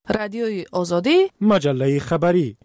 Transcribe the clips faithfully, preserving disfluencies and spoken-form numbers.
رادیوی آزادی، مجله خبری.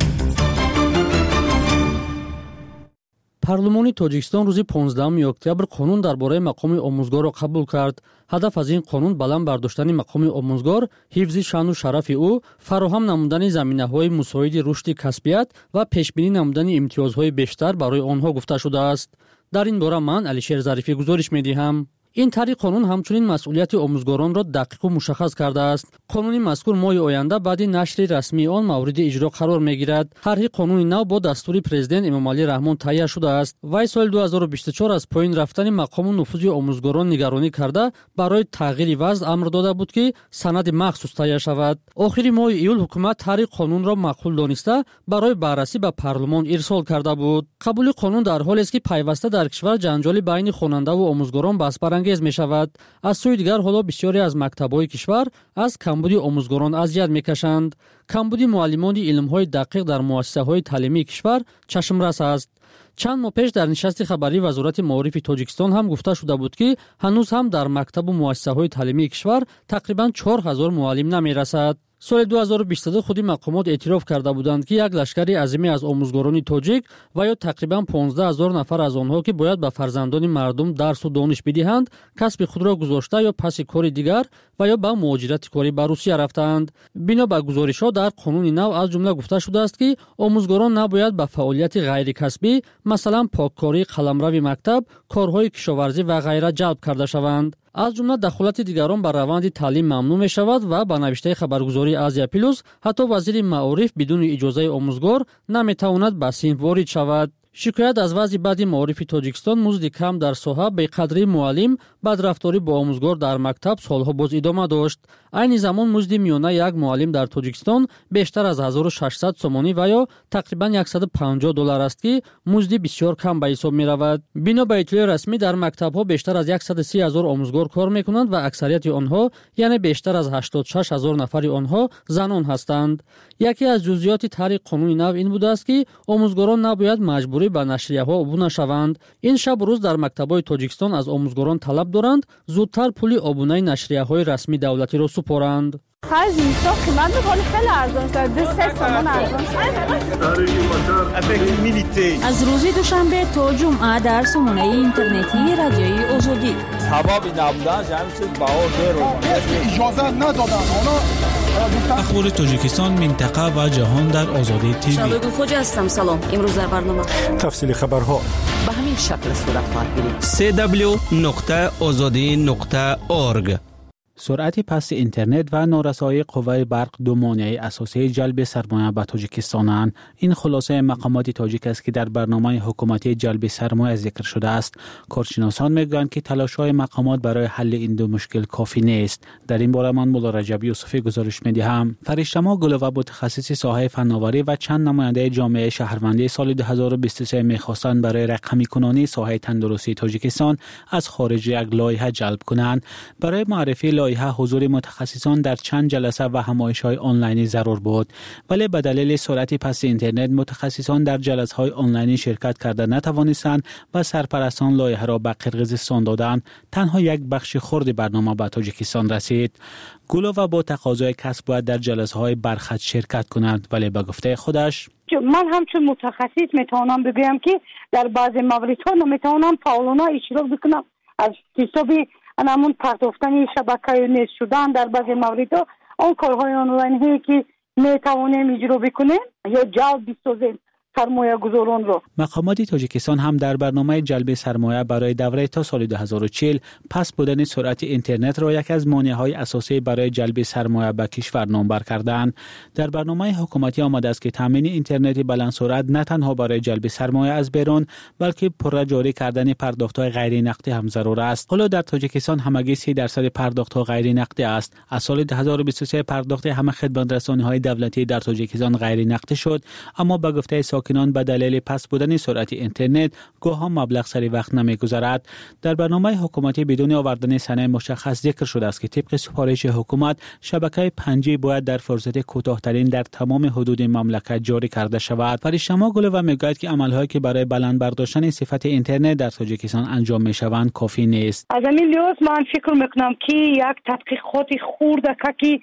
پارلمانی تاجیکستان روز پانزدهم اکتبر قانون درباره مقام آموزگار را قبول کرد. هدف از این قانون بلند برداشتن مقام آموزگار، حفظ شأن و شرف او، فراهم نمودن زمینه‌های مساعد رشد کسبیت و پیشبینی نمودن امتیازهای بیشتر برای آنها گفته شده است. در این باره من علیشیر ظریفی گزارش می‌دهم. این طرح قانون همچنین مسئولیت آموزگاران را دقیق و مشخص کرده است. قانون مذکور ماه آینده بعد نشر رسمی آن مورد اجرا قرار میگیرد. طرح قانون نو با دستور پرزیدنت امامعلی رحمان تهیه شده است. وی سال دو هزار و بیست و چهار از پایین رفتن مقام و نفوذ آموزگاران نگرانی کرده برای تغییر وضع امر داده بود که سند مخصوص تهیه شود. آخر ماه ایول حکومت طرح قانون را معقول دانسته برای بررسی به پارلمان ارسال کرده بود. قبول قانون در حالی است که پیوسته در کشور جنجال بین خواننده و آموزگاران بحث انگیز می شود. از سوی دیگر حالا بسیاری از مکتب‌های کشور از کمبود آموزگاران اذیت می‌کشند. کمبود معلمان علم‌های دقیق در مؤسسه‌های تعلیمی کشور چشمرس است. چند ماه پیش در نشست خبری وزارت معارف تاجیکستان هم گفته شده بود که هنوز هم در مکتب و مؤسسه‌های تعلیمی کشور تقریباً چهار هزار معلم نمی‌رسد. سال دو هزار و بیست و دو خودی مقامات اعتراف کرده بودند که یک لشکری عظیمی از آموزگاران تاجیک و یا تقریباً پانزده هزار نفر از آنها که باید به فرزندان مردم درس و دانش بدهند، کسب خود را گذاشته یا پس کار دیگر و یا به مهاجرت کاری به روسیه رفتند. بنا به گزارش‌ها در قانون نو از جمله گفته شده است که آموزگاران نباید به فعالیت غیر کسبی مثلا پاککاری، قلمرو مکتب، کارهای کشاورزی و غیره جلب کرده شوند. از جمله دخالت دیگران بر روند تعلیم ممنوع می شود و به نوشته خبرگزاری آزیا پلوس حتی وزیر معارف بدون اجازه آموزگار نمی تواند به صنف وارد شود. شکایت از وضع بد معارف تاجیکستان، مزد کم در ساحه، بی‌قدری معلم، بدرفتاری با آموزگار در مکتب سالها باز ادامه داشت. این زمان مزد میانه یک معلم در تاجیکستان بیشتر از هزار و ششصد سومانی و یا تقریبا صد و پنجاه دلار است که مزد بسیار کم به حساب می رود. بنا به اطلاع رسمی در مکتب ها بیشتر از صد و سی هزار آموزگار کار می کنند و اکثریت آنها یعنی بیشتر از هشتاد و شش هزار نفر آنها زنان هستند. یکی از جزئیات طرح قانون نو این بوده است که آموزگاران نباید مجبوری به نشریه ها عبور نشوند. این شب روز در مکتب‌های تاجیکستان از آموزگاران طلب دارند زودتر پول عبونه نشریه های رسمی دولتی را سپارند. خرج اینستا قیمت می‌کنه خیلی ارزان شده. دو سه تومان ارزان شده. از روز دوشنبه تا جمعه در سامانه اینترنتی رادیوی آزادی. سبب نبودن همین چیز باور رو اجازه ندادن. اخبار تاجیکستان، منطقه و جهان در آزادی تیوی. شبگون خوج هستم. سلام. امروز در برنامه تفصیل خبرها به همین شکل صورت خواهد گرفت. سی دبلیو نقطه آزادی نقطه اورگ. سرعت پست اینترنت و نارسایی قوه برق دو مانع اساسی جلب سرمایه به تاجیکستانند. این خلاصه مقامات تاجیک است که در برنامه حکومتی جلب سرمایه ذکر شده است. کارشناسان میگویند که تلاش‌های مقامات برای حل این دو مشکل کافی نیست. در این باره من مولا رجب یوسفی گزارش می‌دهم. فرشته‌ما گلوه متخصص ساحه فناوری و چند نماینده جامعه شهروندی سال دو هزار و بیست و سه می‌خواستند برای رقمی کنانی ساحه تندرستی تاجیکستان از خارج یک لایحه جلب کنند. برای معرفی لایحه حضور متخصصان در چند جلسه و همایش‌های آنلاینی ضرور بود، ولی به دلیل سرعت پست اینترنت متخصصان در جلسه‌های آنلاینی شرکت کرده نتوانستند و سرپرستان لایحه را به قرقیزستان دادند. تنها یک بخش خرد برنامه به تاجیکستان رسید. گلوه با تقاضای کسب باید در جلسه‌های برخط شرکت کنند، ولی به گفته خودش من همچون متخصص میتونم بگویم که در بعضی موردها نمیتونم فعالانه اشتراک بکنم از حسابی همون پرداختن شبکه نیست شدن در بعضی موردها اون کارهای آنلاین هایی که میتوانیم اجرا بکنیم یا جلب بسازیم سرمایه گذاران رو. مقامات تاجیکستان هم در برنامه جلب سرمایه برای دوره تا سال دو هزار و چهل پس بودن سرعت اینترنت را یک از مانع‌های اساسی برای جلب سرمایه به کشور نامبر کردند. در برنامه حکومتی آمده است که تامین اینترنت بلند سرعت نه تنها برای جلب سرمایه از بیرون بلکه پرره جاری کردن پرداخت‌های غیر نقدی هم ضرور است. حالا در تاجیکستان همگی سی درصد پرداخت‌ها غیر نقدی است. از سال دو هزار و بیست و سه پرداخت همه خدمات رسانی‌های دولتی در تاجیکستان غیر نقدی شد، اما به گفته ساکنان به دلیل پست بودن سرعت اینترنت گاه مبلغ سری وقت نمیگذرد. در برنامه حکومتی بدون آوردن سنه مشخص ذکر شده است که طبق سفارش حکومت شبکه پنج جی باید در فرصت کوتاه‌ترین در تمام حدود مملکت جاری کرده شود. فرشتما گلووا میگوید که عملهایی که برای بلند برداشتن صفت اینترنت در تاجیکستان انجام میشوند کافی نیست. از همین لحاظ من فکر میکنم که یک تحقیقات خورده که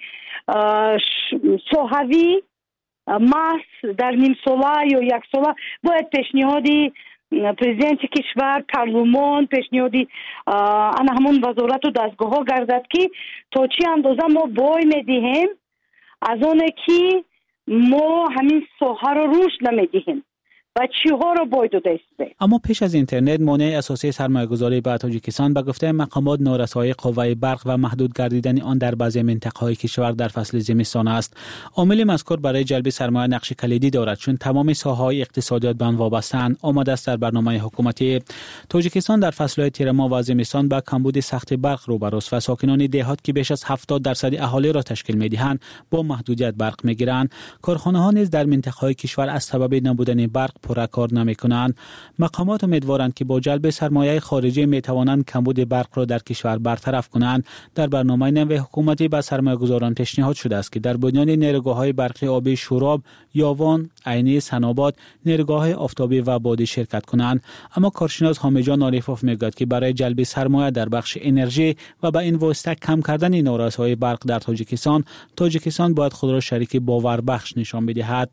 صحوی ماس در نیم ساله یا یک ساله باید پیشنهادی پرزیدنت کشور، پارلمان، پیشنهادی آن همون وزارت و دستگاه ها گردد که تا چی اندازه ما بای میدهیم از آنه که ما همین ساحه رو رشد نمیدهیم و چی ها رو باید دسته. اما پیش از اینترنت مانع اساسی سرمایه‌گذاری به تاجیکستان به گفته مقامات نارسایی قوه برق و محدود گردیدن آن در بعضی منطقه‌های کشور در فصل زمستان است. عامل مذکور برای جلب سرمایه نقش کلیدی دارد چون تمام ساحه‌های اقتصادیات به آن وابسته‌اند. آمده است در برنامه حکومتی تاجیکستان در فصل‌های تیرما و زمستان با کمبود سخت برق روبروست و ساکنان دهات که بیش از هفتاد درصد اهالی را تشکیل می‌دهند با محدودیت برق می‌گیرند. کارخانه‌ها نیز در منطقه‌های کشور از سبب نبودن برق پورا کار نمی‌کنند. مقامات امیدوارند که با جلب سرمایه خارجی می‌توانند کمبود برق را در کشور برطرف کنند. در برنامه نو حکومتی به سرمایه‌گذاران پیشنهاد شده است که در بنیان نیروگاه‌های برقی آبی شوراب، یاوان، عینی، سناباد، نیروگاه‌های آفتابی و بادی شرکت کنند. اما کارشناس حامیجان عارفوف میگوید که برای جلب سرمایه در بخش انرژی و به این واسطه کم کردن نارسایی برق در تاجیکستان، تاجیکستان باید خود را شریک باوربخش نشان بدهد.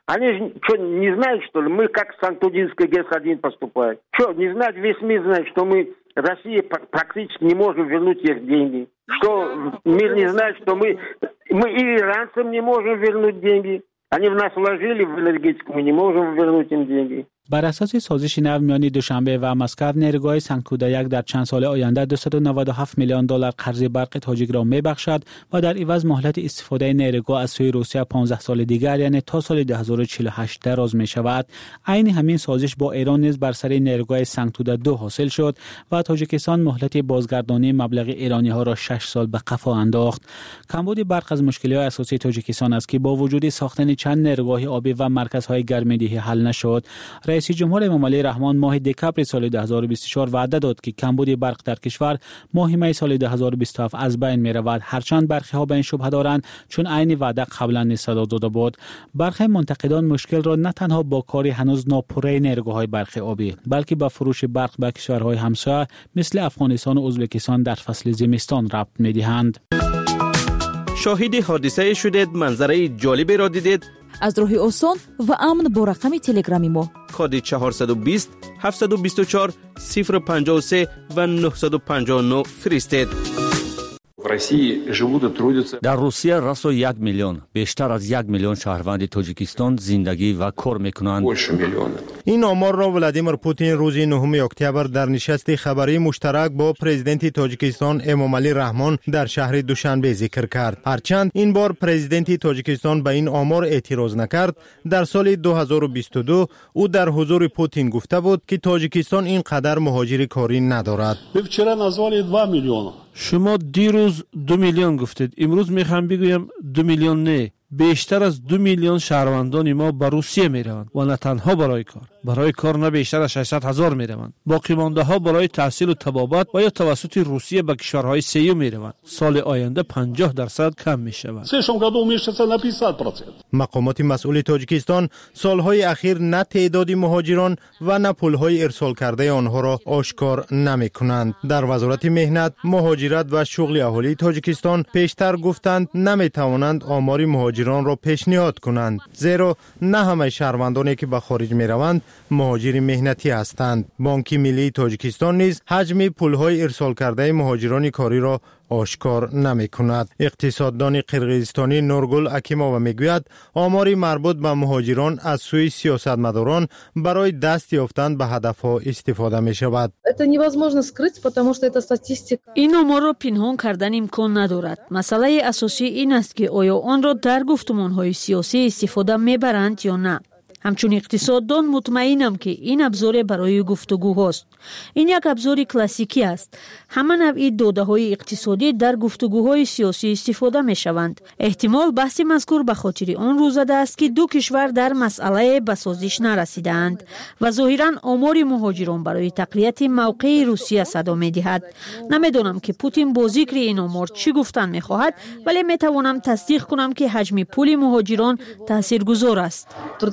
Санктудинская ГЭС один поступает. Что, не знать, весь мир знает, что мы, Россия практически не можем вернуть их деньги. Что мир не знает, что мы, мы и иранцам не можем вернуть деньги. Они в нас вложили в энергетику, мы не можем вернуть им деньги. بر اساس سازش نو میان دوشنبه و مسکو نیروگاه سنگتوده یک در چند سال آینده دویست و نود و هفت میلیون دلار قرض برق تاجیک را میبخشد و در عوض مهلت استفاده نیروگاه از سوی روسیه پانزده سال دیگر یعنی تا سال دو هزار و چهل و هشت دراز می شود. عین همین سازش با ایران نیز بر سر نیروگاه سنگتوده دو حاصل شد و تاجیکستان مهلت بازگردانی مبلغ ایرانی ها را شش سال به قفا انداخت. کمبود برق از مشکلات اساسی تاجیکستان است که با وجود ساختن چند نیروگاه آبی و مرکزهای گرم‌دهی حل نشد. رئیس جمهور امام علی رحمان ماه دکبر سال دو هزار و بیست و چهار وعده داد که کمبود برق در کشور ماه می سال دو هزار و بیست و هفت از بین می رود. هرچند برخی ها به این شبهه دارند چون عین وعده قبلا نصدا داده بود. برخی منتقدان مشکل را نه تنها با کاری هنوز ناپوره نیروگاه‌های برق آبی بلکه با فروش برق به کشورهای همسایه مثل افغانستان و ازبکستان در فصل زمستان ربط می‌دهند. شاهد حادثه شدید، منظره جالبی را دیدید؟ از راه آسان و امن با رقم تلگرامی ما کد چهارصد و بیست هفتصد و بیست و چهار صفر پنجاه و سه و نهصد و پنجاه و نه فرستید. در روسیه رسوا یک میلیون بیشتر از یک میلیون شهروند تاجیکستان زندگی و کار میکنند. این آمار را ولادیمیر پوتین روز نهم اکتبر در نشست خبری مشترک با پرزیدنت تاجیکستان امام علی رحمان در شهر دوشنبه ذکر کرد. هرچند این بار پرزیدنت تاجیکستان به این آمار اعتراض نکرد، در سال دو هزار و بیست و دو او در حضور پوتین گفته بود که تاجیکستان اینقدر مهاجر کاری ندارد. شما دیروز دو میلیون گفتید، امروز میخوام بگویم دو میلیون نه، بیشتر از دو میلیون شهروندان ما به روسیه میروند و نه تنها برای کار، برای کار نه بیشتر از ششصد هزار میروند. باقی مانده ها برای تحصیل و طبابت و یا توسط روسیه به کشورهای سیوم میروند. سال آینده پنجاه درصد کم میشود. مقامات مسئول تاجیکستان سالهای اخیر نه تعداد مهاجران و نه پولهای ارسال کرده آنها را آشکار نمی کنند. در وزارت مهنت، مهاجرت و شغل اهالی تاجیکستان پیشتر گفتند نمی توانند آمار مهاجران را پیشنهاد کنند، زیرا نه همه شهروندانی که به خارج می روند مهاجر مهنتی هستند. بانک ملی تاجیکستان نیز حجم پولهای ارسال کرده مهاجران کاری را آشکار نمی کند. اقتصاددان قرقیزستانی نورگل اکیمووا میگوید آماری مربوط به مهاجران از سوی سیاستمداران برای دست یافتن به هدفها استفاده می شود. این آمار را پنهان کردن امکان ندارد. مسئله اساسی این است که آیا آن را در گفتمان‌های سیاسی استفاده میبرند یا نه. همچون اقتصاددان مطمئنم که این ابزار برای گفتگو هست. این یک ابزار کلاسیکی است. همه نوع داده های اقتصادی در گفتگوهای سیاسی استفاده می شوند. احتمال بحث مذکور به خاطر آن روز زده است که دو کشور در مسئله به سازش نرسیدند و ظاهرا آمار مهاجران برای تقویت موقع روسیه صدا می دهد. نمیدانم که پوتین با ذکر این آمار چی گفتن می خواهد، ولی می توانم تصدیق کنم که حجم پول مهاجران تاثیرگذار است.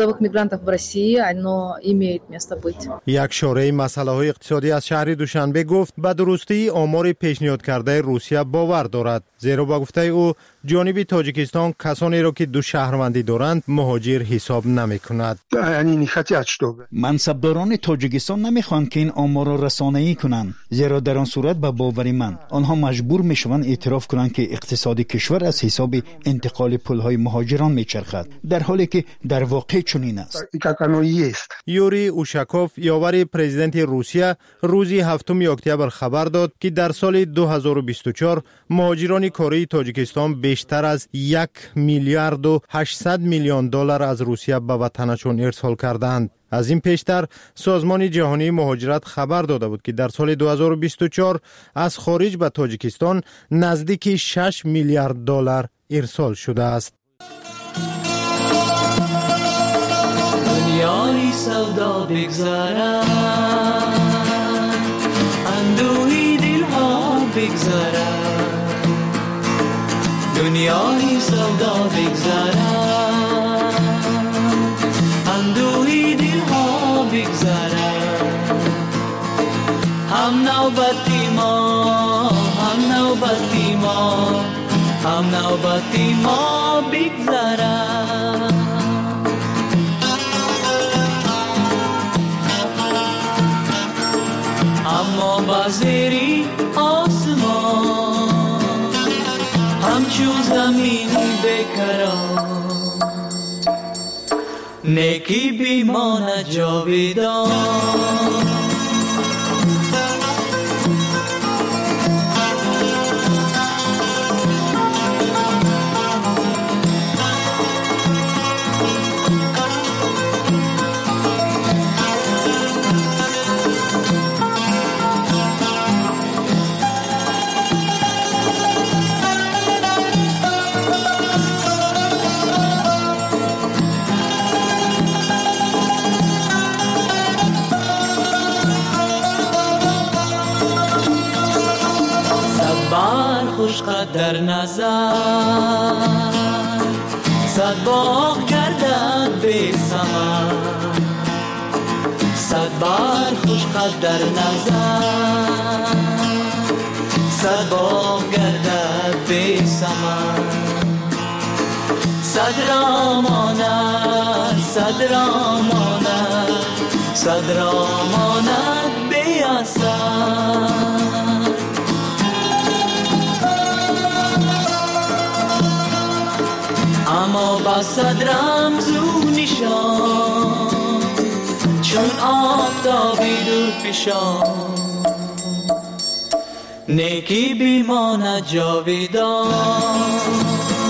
یک شورای مسئله های اقتصادی از شهر دوشنبه گفت به درستی آمار پیشنهاد کرده روسیه باور دارد، زیرا با گفته او جانب تاجیکستان کسانی را که دو شهروندی دارند مهاجر حساب نمی کند. منصبداران تاجیکستان نمیخوان که این آمار را رسانه‌ای کنند، زیرا در آن صورت به باور من آنها مجبور میشوند اعتراف کنند که اقتصاد کشور از حساب انتقال پولهای مهاجران میچرخد، در حالی که در واقع چنین است. یوری اوشاکوف یاور پرزیدنت روسیه روزی هفتم اکتبر خبر داد که در سال دو هزار و بیست و چهار مهاجران کاری تاجیکستان بیشتر از یک میلیارد و هشتصد میلیون دلار از روسیه به وطنشان ارسال کردند. از این پیشتر سازمان جهانی مهاجرت خبر داده بود که در سال دو هزار و بیست و چهار از خارج به تاجیکستان نزدیک شش میلیارد دلار ارسال شده است. دنیای سودا بگذارد، اندوهی دلها بگذارد، دنیای سودا بگذارد، اندوهی دلها بگذارد. هم نوبتی ما، هم نوبتی ما، هم نوبتی ما بگذارد. اما بازیری آسمان همچون زمین بکران، نیکی بیمانه جاویدان. خوشقد در نظر، صد باغ گردد بی ثمر، صد بار خوشقد در نظر، صد باغ گردد بی ثمر. صد راماند، صد راماند، صد راماند بی اثر. اما با صد رمز و نشان، چون آفتابی دور پیشان، نیکی بیماند جاویدان.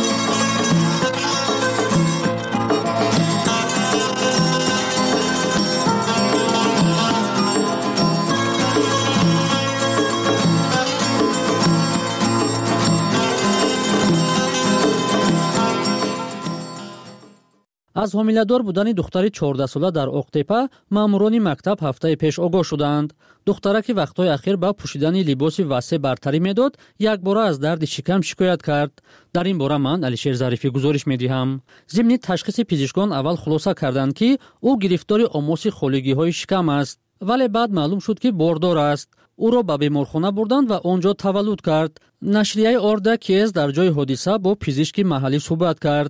از حامله‌دار بودن دختری چهارده ساله در اقتپه ماموران مکتب هفته پیش آگاه شدند. دختره که وقتهای اخیر با پوشیدن لباس واسع برتری میداد، یک بار از درد شکم شکایت کرد. در این باره من علیشیر ظریفی گزارش میدهم. ضمن تشخیص پزشکان اول خلاصه کردند که او گرفتار آماس خولگی‌های شکم است، ولی بعد معلوم شد که باردار است. او را به بیمارخانه بردند و آنجا تولد کرد. نشریه آردا کیز در جای حادثه با پزشک محلی صحبت کرد.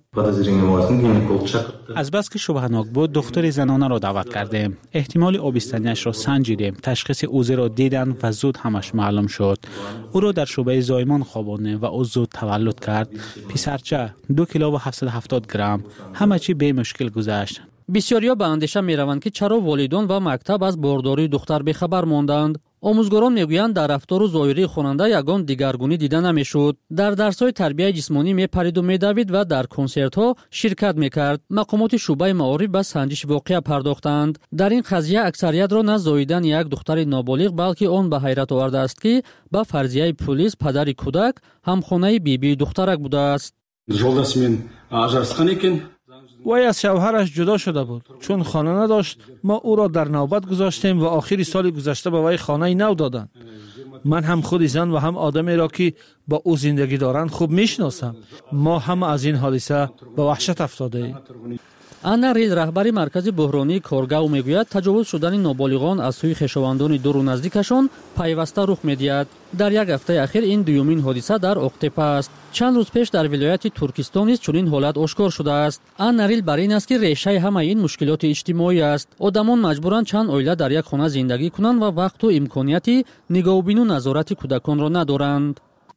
از بس که شبهه‌ناک بود دکتر زنانه را دعوت کردیم. احتمال آبستنیش را سنجیدیم. تشخیص اوزه را دیدن و زود همش معلوم شد. او را در شعبه زایمان خواباندیم و او زود تولد کرد. پسرچه دو کیلو و هفتصد و هفتاد گرم. همه چی به مشکل گذشت. بسیاریا به اندیشه می‌روند که چرا والدان و مکتب از بارداری دختر بخبر ماندند. омӯзгорон мегӯянд дар рафтору зоҳирии хонанда ягон дигаргунӣ дида намешуд. дар дарсҳои тарбияи ҷисмонӣ мепариду медавид ва дар консертҳо ширкат мекард. мақомоти шуъбаи маориф ба санҷиши воқеа пардохтанд. дар ин қазия аксариятро на зоидани як духтари ноболиғ, балки он ба ҳайрат овардааст, ки ба фарзияи пулис падари кӯдак ҳамхонаи бибии духтарак будааст. вай аз шавҳараш ҷудо шуда буд. чун хона надошт, мо ӯро дар навбат гузоштем ва охири соли гузашта ба вай хонаи нав доданд. ман ҳам худи зан ва ҳам одамеро ки ба ӯ зиндагӣ доранд хуб мешиносам. мо ҳама аз ин ҳодиса ба ваҳшат афтодаем. Анна Рил, раҳбари маркази буҳронии Коргав, мегӯяд, таҷовуз шудани ноболиғон аз сӯи хешовандони дуру наздикашон пайваста рух медиҳад. дар як ҳафтаи ахир ин дуюмин ҳодиса дар Оқтепа аст. чанд рӯз пеш дар вилояти Туркистон низ чунин ҳолат ошкор шудааст. Анна Рил бар ин аст, ки решаи ҳамаи ин мушкилоти иҷтимоӣ аст. одамон маҷбуранд чанд оила дар як хона зиндагӣ кунанд ва вақту имконияти нигоҳубину назорати кӯдаконро надоранд.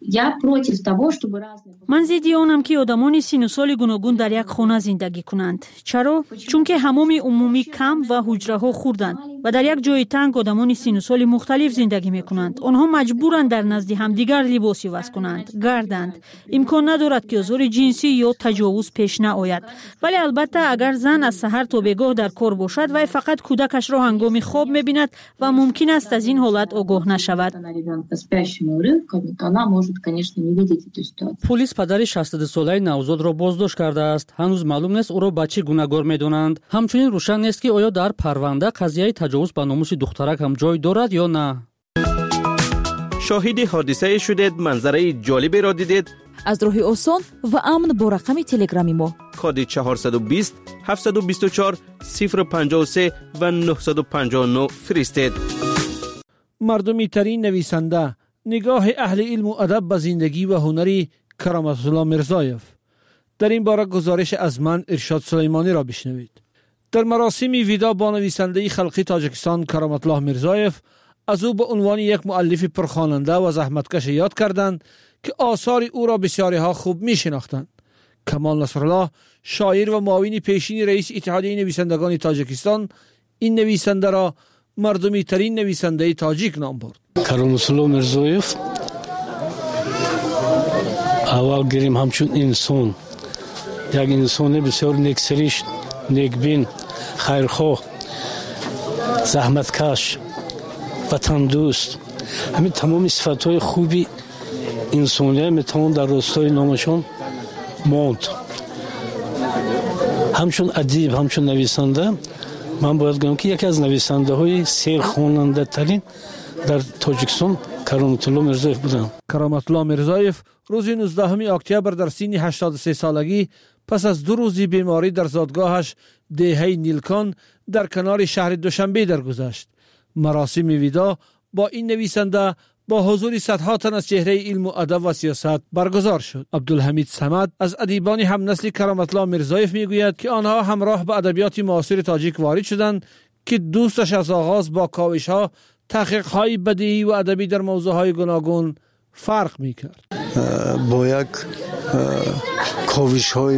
ман зидди онам, ки одамони сину соли гуногун дар як хона зиндагӣ кунанд. чаро? чунки ҳамоми умумӣ кам ва ҳуҷраҳо хурданд ва дар як ҷои танг одамони сину соли мухталиф зиндагӣ мекунанд. онҳо маҷбуранд дар назди ҳамдигар либос иваз кунанд, гарданд. имкон надорад ки озори ҷинсӣ ё таҷовуз пеш наояд. вале албатта агар зан аз саҳар то бегоҳ дар кор бошад, вай фақат кӯдакашро ҳангоми хоб мебинад ва мумкин аст аз ин ҳолат огоҳ нашавад. пулис падари шастаду солаи навзодро боздошт кардааст. ҳанӯз маълум нест ӯро ба чӣ гунагор медонанд. ҳамчунин рӯшан нест, ки оё дар парванда қазияи таҷовуз ба номуси духтарак ҳам ҷой дорад ё на. шоҳиди ҳодисае шудед, манзараи ҷолиберо дидед? аз роҳи осон ва амн бо рақами телеграми мо коди чаҳорсаду бист ҳафтсаду бисту чор сифр панҷоҳу се ва нӯҳсаду панҷоҳу нӯ фиристед. мардумитарин нависанда, нигоҳи аҳли илму адаб ба зиндагӣ ва ҳунари Кароматулло Мирзоев. дар ин бора гузориши аз ман Иршод Сулаймониро бишнавед. дар маросими видо бо нависандаи халқи Тоҷикистон Кароматулло Мирзоев аз ӯ ба унвони як муаллифи пурхонанда ва заҳматкаш ёд карданд, ки осори ӯро бисёриҳо хуб мешинохтанд. Камол Насруллоҳ, шоир ва муовини пешини раиси иттиҳодияи нависандагони Тоҷикистон, ин нависандаро мардумитарин нависандаи тоҷик ном бурд. Кароматулло Мирзоев аввал гирим ҳамчун инсон, як инсони бисёр нексиришт, некбин, хайрхоҳ, заҳматкаш, ватандӯст. ҳамин тамоми сифатҳои хуби инсоният метавон дар ростои номашон монд. ҳамчун адиб, ҳамчун нависанда, ман бояд гӯям, ки яке аз нависандаҳои серхонандатарин дар Тоҷикистон Кароматулло Мирзоев буданд. Кароматулло Мирзоев рӯзи нуздаҳуми октябр дар синни ҳаштоду се солагӣ пас аз ду рӯзи беморӣ дар зодгоҳаш деҳаи Нилкон дар канори шаҳри Душанбе даргузашт. маросими видо бо ин нависанда با حضور صدها تن از چهره علم و ادب و سیاست برگزار شد. عبدالحمید صمد از ادیبان هم نسل کرامت‌الله میرزایف میگوید که آنها همراه به ادبیات معاصر تاجیک وارد شدند که دوستش از آغاز با کاوش‌ها تحقیق‌های بدیعی و ادبی در موضوع‌های گوناگون فرق می‌کرد. با یک کاوش‌های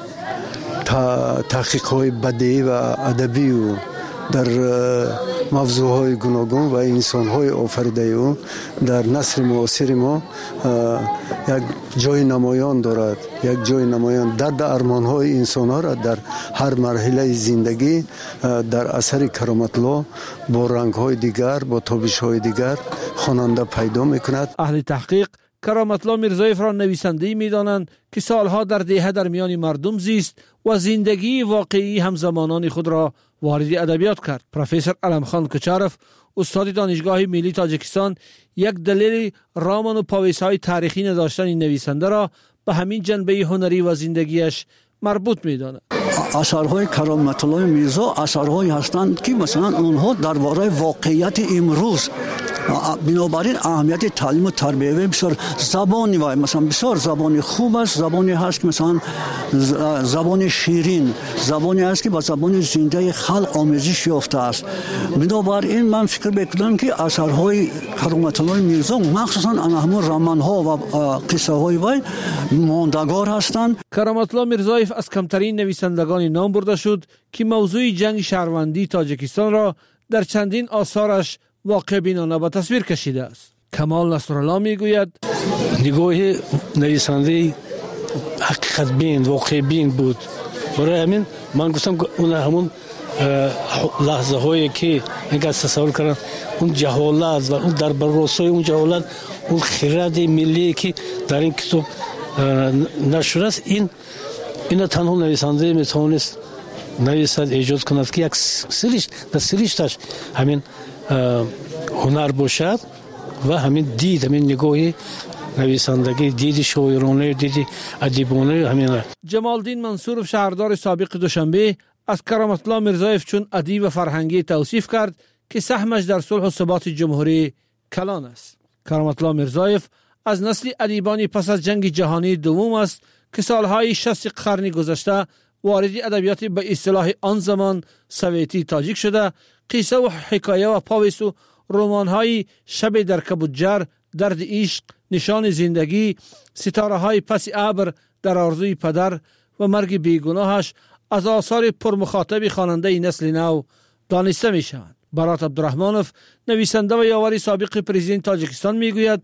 تحقیق‌های بدیعی و ادبی و در موضوعهای گوناگون و انسان‌های آفریده او در نسل معاصر ما یک جای نمایان دارد، یک جای نمایان درد ارمان‌های انسان‌ها را در هر مرحله زندگی در اثر کرامت‌الله با رنگ‌های دیگر، با تابش‌های دیگر خواننده پیدا می‌کند. اهل تحقیق کرامت‌الله میرزایف را نویسنده‌ای می‌دانند که سالها در دهه در میان مردم زیست و زندگی واقعی همزمانان خود را وارد ادبیات کرد. پروفسور علمخان کوچارف، استاد دانشگاه ملی تاجیکستان، یک دلیل رمان و پاویس‌های تاریخی نداشتن این نویسنده را به همین جنبه هنری و زندگیش مربوط می‌داند. اثرهای کرامت‌الله میرزا اثرهایی هستند که مثلا اونها درباره واقعیت امروز، بنابراین اهمیت تعلیم و تربیت بسیار زبانی و مثلا بسیار زبانی خوب است، زبانی هست که مثلا زبان شیرین، زبانی است که با زبان زنده خلق آمیزش یافته است. بنابراین من فکر می‌کنم که اثرهای کرامت‌الله میرزا مخصوصا همون رمان‌ها و قصه‌های وی ماندگار هستند. کرامت‌الله میرزایف از کمترین نویسندگان نام برده شد که موضوع جنگ شهروندی تاجیکستان را در چندین آثارش واقع بینانه به تصویر کشیده است. کمال نصرالله میگوید نگاه نویسنده حقیقت بین، واقع بین بود. برای همین من گفتم اون همون لحظه هایی که اگر تصور کردن اون جهالت و اون در بررسی اون جهالت، اون خرد ملی که در این کتاب نشده است، این این تنها نویسنده میتونست نویسد ایجاد کند که یک سریش در سریشتش همین هنر باشد و همین دید، همین نگاهی نویسندگی، دید شاعرانه، دید ادیبانه همین. جمالدین منصورов شهردار سابق دوشنبه از کرامت الله میرزایف چون ادیب و فرهنگی توصیف کرد که سهمش در صلح و ثبات جمهوری کلان است. کرامت الله میرزایف از نسل ادیبانی پس از جنگ جهانی دوم است که سالهای شصت قرن گذشته وارد ادبیات به اصطلاح آن زمان سوویتی تاجیک شده. قصه و حکایه و پاویس و رمان‌های شب در کبوتجر، درد عشق، نشان زندگی، ستاره های پس ابر، در آرزوی پدر و مرگ بیگناهش از آثار پرمخاطب خواننده نسل نو دانسته می شوند. برات عبدالرحمانov نویسنده و یاور سابق پرزیدنت تاجیکستان میگوید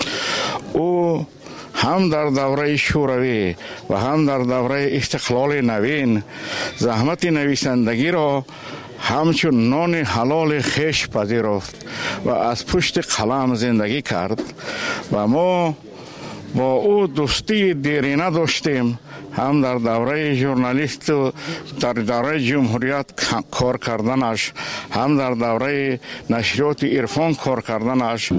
او هم در دوره شوروی و هم در دوره استقلال نوین زحمت نویسندگی را همچون نان حلال خیش پذیرفت و از پشت قلم زندگی کرد و ما با او دوستی دیرینه داشتیم. هم در دوره ژورنالیست و در دوره جمهوریت کار کردنش، هم در دوره نشریات عرفان کار کردنش.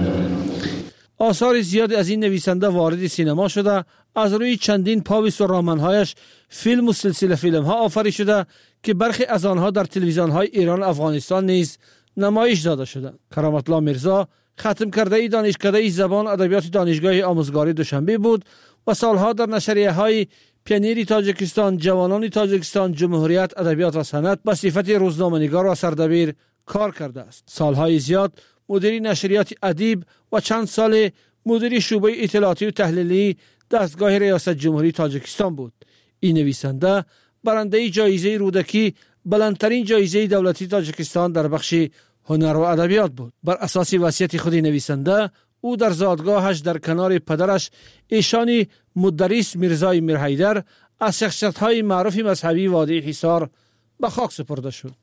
آثار زیادی از این نویسنده وارد سینما شده. از روی چندین پاویس و رمان‌هایش فیلم و سلسله فیلم‌ها آفریده شده که برخی از آنها در تلویزیون‌های ایران و افغانستان نیز نمایش داده شدند. کرامت الله میرزا ختم کرده دانشکده زبان ادبیات دانشگاه آموزگاری دوشنبه بود و سالها در نشریه‌های پیانیری تاجیکستان، جوانان تاجیکستان، جمهوریت، ادبیات و صنعت به صفت روزنامه‌نگار و سردبیر کار کرده است. سالهای زیاد مدیر نشریات ادیب و چند سال مدیر شعبه اطلاعاتی و تحلیلی دستگاه ریاست جمهوری تاجیکستان بود. این نویسنده برنده جایزه رودکی، بلندترین جایزه دولتی تاجیکستان در بخش هنر و ادبیات بود. بر اساس وصیت خود نویسنده، او در زادگاهش در کنار پدرش ایشانی مدرس میرزای میرحیدر از شخصیت‌های معروف مذهبی وادی حصار به خاک سپرده شد.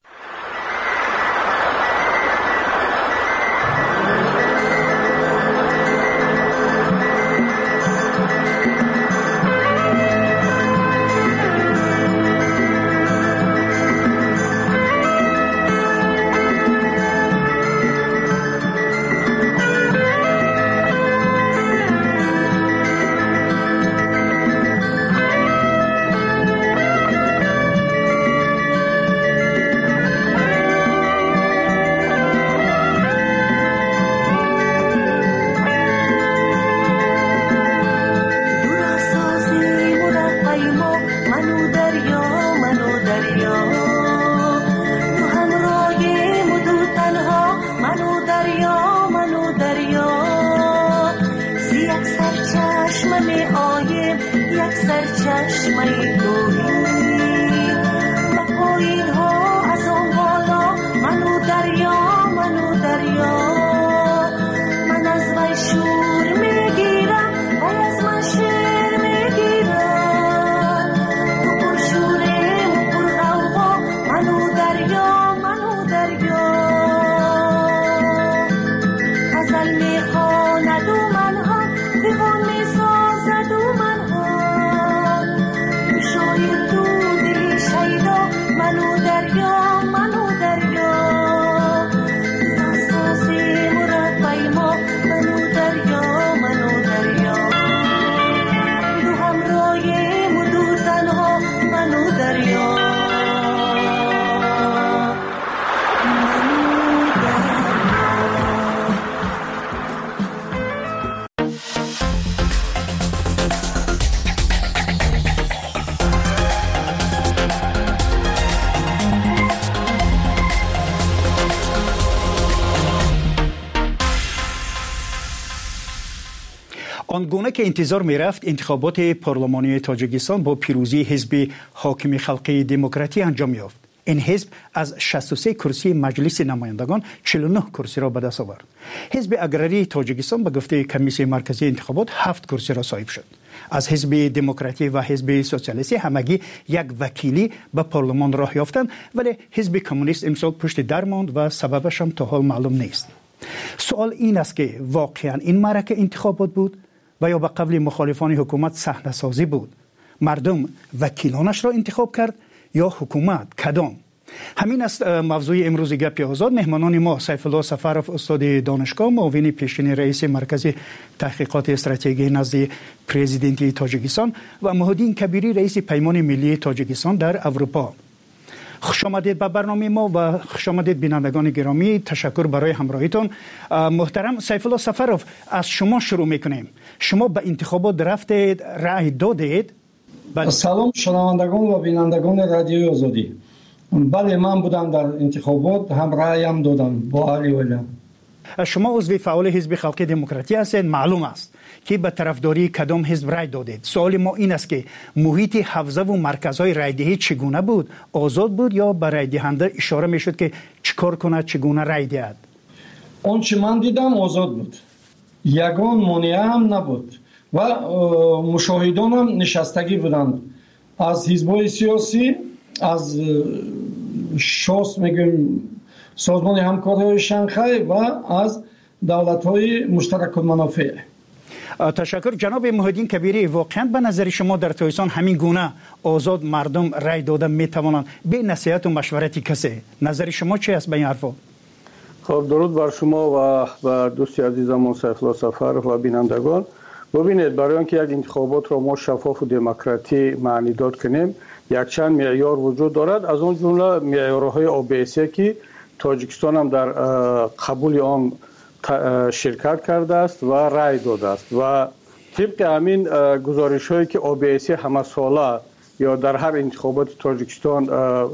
آنگونه که انتظار می رفت انتخابات پارلمانی تاجیکستان با پیروزی حزب حاکم خلقی دموکراتی انجام یافت. این حزب از شصت و سه کرسی مجلس نمایندگان چهل و نه کرسی را به دست آورد. حزب اگراری تاجیکستان به گفته کمیسیون مرکزی انتخابات هفت کرسی را صاحب شد. از حزب دموکراتی و حزب سوسیالیستی همگی یک وکیلی به پارلمان راه یافتند، ولی حزب کمونیست امسال پشت در ماند و سببش هم تا حال معلوم نیست. سوال این است که واقعا این معرکه انتخابات بود و یا به قبل مخالفان حکومت صحنه سازی بود؟ مردم وکیلانش را انتخاب کرد یا حکومت؟ کدام؟ همین است موضوع امروز گپ آزاد. مهمانان ما سیف الله سفرов استاد دانشگاه، معاون پیشین رئیس مرکز تحقیقات استراتژی نزد پرزیدنت تاجیکستان و محمدین کبیری رئیس پیمان ملی تاجیکستان در اروپا. خوش آمدید به برنامه ما و خوش آمدید بینندگان گرامی. تشکر برای همراهیتون. محترم سیف الله سفرов، از شما شروع میکنیم. شما به انتخابات رفتید، رأی دادید؟ بله. سلام شنوندگان و بینندگان رادیوی آزادی. بله، من بودم در انتخابات، هم رأیم دادم با علی ولیم. شما عضو فعال حزب خلق دموکراتی هستید. معلوم است که به طرفداری کدام حزب رأی دادید. سوال ما این است که محیط حوزه و مرکزهای رأیدهی چگونه بود؟ آزاد بود یا به رأی دهنده اشاره میشد که چیکار کنه، چگونه رأی دهد؟ آنچه من دیدم آزاد بود، یگان مانع هم نبود و مشاهدان هم نشستگی بودند، از حزب‌های سیاسی، از شاس میگیم سازمان همکاری شانگهای و از دولت‌های مشترک المنافع. تشکر. جناب محمدین کبیری، واقعا به نظر شما در تاجیکستان همین گونه آزاد مردم رای دادن میتوانند به نصیحت و مشورت کسی؟ نظر شما چی است به این حرفا؟ خب درود بر شما و بر دوستی عزیزم سیف الله سفرov و بینندگان. ببینید، برای اینکه یک انتخابات را ما شفاف و دموکراتی معنی داد کنیم، یک چند معیار وجود دارد. از اون جمله معیارهای او بی سی که تاجیکستان هم در قبول آن شرکت کرده است و رای داده است و طبق همین گزارش هایی که او بی سی همه ساله یا در هر انتخابات تاجیکستان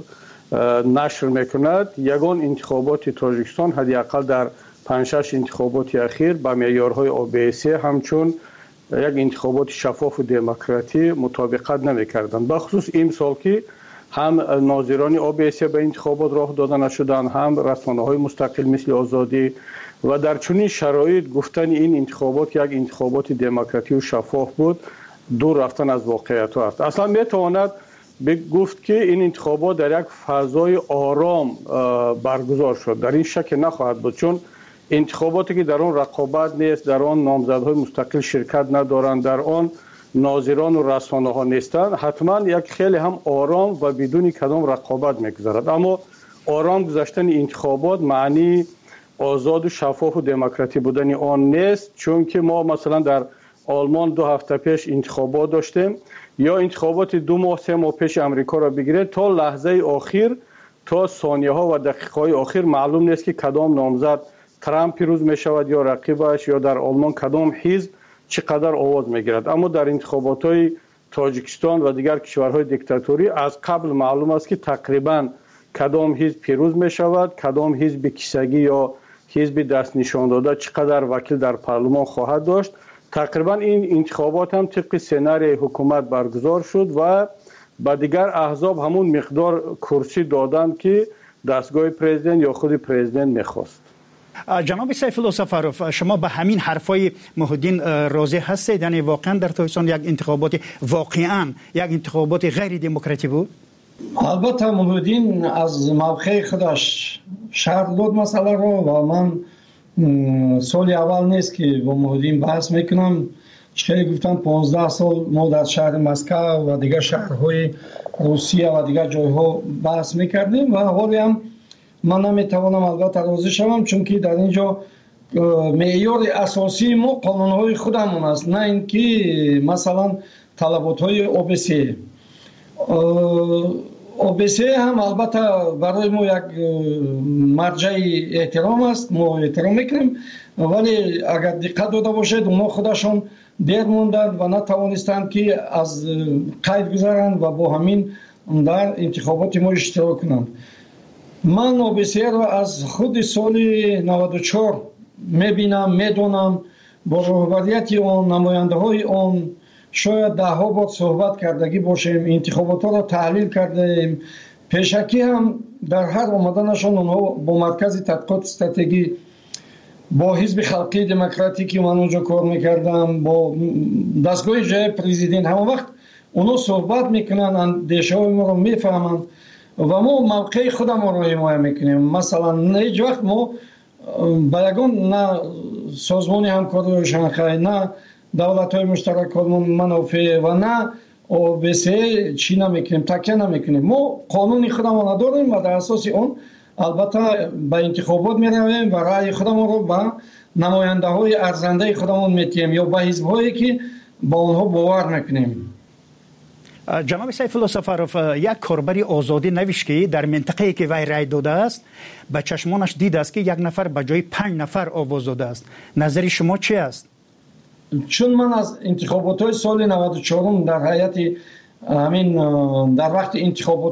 نشر میکند، یگان انتخابات تاجیکستان حداقل در پنج شش انتخابات اخیر با معیارهای او بی سی همچون یک انتخابات شفاف و دموکراتی مطابقت نمی‌کردند. بخصوص این سال که هم ناظران او بی سی به انتخابات راه داده نشدند، هم رسانه‌های مستقل مثل آزادی، و در چنین شرایط گفتن این انتخابات یک انتخابات دموکراتی و شفاف بود دور رفتن از واقعیت است. اصلا میتواند گفت که این انتخابات در یک فضای آرام برگزار شد. در این شک نخواهد بود، چون انتخاباتی که در آن رقابت نیست، در آن نامزدهای مستقل شرکت ندارند، در آن ناظران و رسانه ها نیستند، حتما یک خیلی هم آرام و بدون کدام رقابت میگذرد. اما آرام گذشتن انتخابات معنی آزاد و شفاف و دموکراتی بودن آن نیست، چون که ما مثلا در آلمان دو هفته پیش انتخابات داشتیم، یا انتخابات دو ماه سه ماه پیش امریکا را بگیرید، تا لحظه آخر، تا ثانیه ها و دقیقه های آخر معلوم نیست که کدام نامزد ترامپ پیروز می شود یا رقیبش، یا در آلمان کدام حزب چقدر آواز می گیرد. اما در انتخابات های تاجیکستان و دیگر کشورهای دیکتاتوری از قبل معلوم است که تقریبا کدام حزب پیروز می شود، کدام حزب کیسگی یا حزب دست نشان داده چقدر وکیل در پارلمان خواهد داشت. تقریبا این انتخابات هم طبق سناریوی حکومت برگزار شد و با دیگر احزاب همون مقدار کرسی دادند که دستگاه پرزیدنت یا خود پرزیدنت میخواست. جناب سیف الله سفرov، شما به همین حرفای محمدین راضی هستید؟ یعنی واقعا در تاجیکستان یک انتخابات واقعا یک انتخابات غیر دموکراتی بود؟ البته محمدین از موقع خودش شرح داد مسئله رو و من سال اول نیست که با محمدین بحث میکنم. چه گفتم پانزده سال ما در شهر مسکو و دیگر شهرهای روسیه و دیگر جایها بحث میکردیم و حالی هم من نمیتوانم البته راضی شوم، چون که در اینجا معیار اساسی ما قانونهای خودمون است، نه اینکه مثلا طلبات‌های او بی سی. او بی سی هم البته برای ما یک مرجع احترام است، ما احترام میکنیم، ولی اگر دقت داده باشید اونا خودشون دیر موندند و نتوانستند که از قید گذارند و با همین در انتخابات ما اشتراک کنند. من او بی سی را از خود سال نود و چهار میبینم، میدونم، با رهبریت آن، نماینده های آن شاید ده ها بار صحبت کردگی باشیم، انتخابات ها را تحلیل کردیم، пешакӣ ҳам дар ҳар омаданашон онҳо бо маркази тадқиқоти стратегӣ бо ҳизби халқии демократикӣ ман онҷо кор мекардам, бо дастгоҳи ҷояи президент, ҳама вақт онҳо суҳбат мекунанд, андешаҳои моро мефаҳманд ва мо мавқеи худамонро ҳимоя мекунем. Масалан, ҳеҷ вақт мо ба ягон на созмони ҳамкории шанхай, на давлатҳои муштаракот манофеъ ва на о бэ эс е чӣ намекунем, такя намекунем. Мо қонуни худамонро дорем ва дар асоси он албатта ба интихобот меравем ва раъйи худамонро ба намояндаҳои арзандаи худамон метиҳем ё ба ҳизбҳое ки ба онҳо бовар мекунем. ҷаноби сайфулло сафаров, як корбари озодӣ навишт ки дар минтақае ки вай рай додааст ба чашмонаш дидааст ки як нафар ба ҷои панҷ нафар овоз додааст. назари шумо чӣ аст? чун ман аз интихоботҳои соли наваду чорум дар ҳайати ҳамин дар вақти интихобот